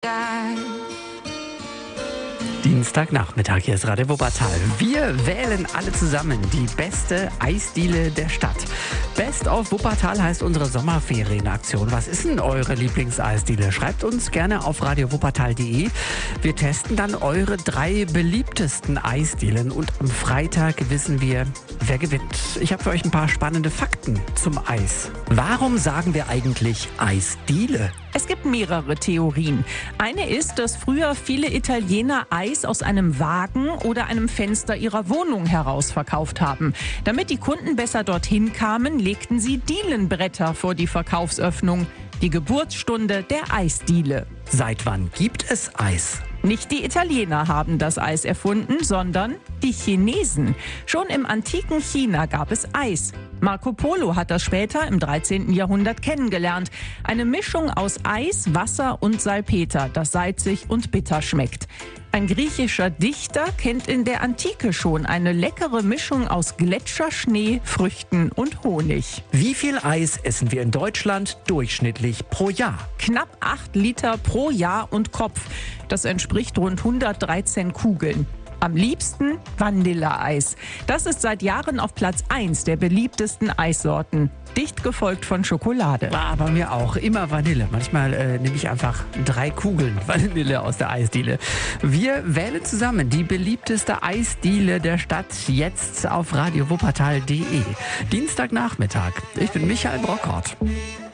Dienstagnachmittag, hier ist Radio Wuppertal. Wir wählen alle zusammen die beste Eisdiele der Stadt. Best of Wuppertal heißt unsere Sommerferienaktion. Was ist denn eure Lieblingseisdiele? Schreibt uns gerne auf radiowuppertal.de. Wir testen dann eure 3 beliebtesten Eisdielen und am Freitag wissen wir, wer gewinnt. Ich habe für euch ein paar spannende Fakten zum Eis. Warum sagen wir eigentlich Eisdiele? Es gibt mehrere Theorien. Eine ist, dass früher viele Italiener Eis aus einem Wagen oder einem Fenster ihrer Wohnung heraus verkauft haben. Damit die Kunden besser dorthin kamen, legten sie Dielenbretter vor die Verkaufsöffnung. Die Geburtsstunde der Eisdiele. Seit wann gibt es Eis? Nicht die Italiener haben das Eis erfunden, sondern die Chinesen. Schon im antiken China gab es Eis. Marco Polo hat das später im 13. Jahrhundert kennengelernt. Eine Mischung aus Eis, Wasser und Salpeter, das salzig und bitter schmeckt. Ein griechischer Dichter kennt in der Antike schon eine leckere Mischung aus Gletscherschnee, Früchten und Honig. Wie viel Eis essen wir in Deutschland durchschnittlich pro Jahr? Knapp 8 Liter pro Jahr und Kopf. Das entspricht rund 113 Kugeln. Am liebsten Vanilleeis. Das ist seit Jahren auf Platz 1 der beliebtesten Eissorten. Dicht gefolgt von Schokolade. Bei mir auch. Immer Vanille. Manchmal nehme ich einfach 3 Kugeln Vanille aus der Eisdiele. Wir wählen zusammen die beliebteste Eisdiele der Stadt jetzt auf radiowuppertal.de. Dienstagnachmittag. Ich bin Michael Brockhardt.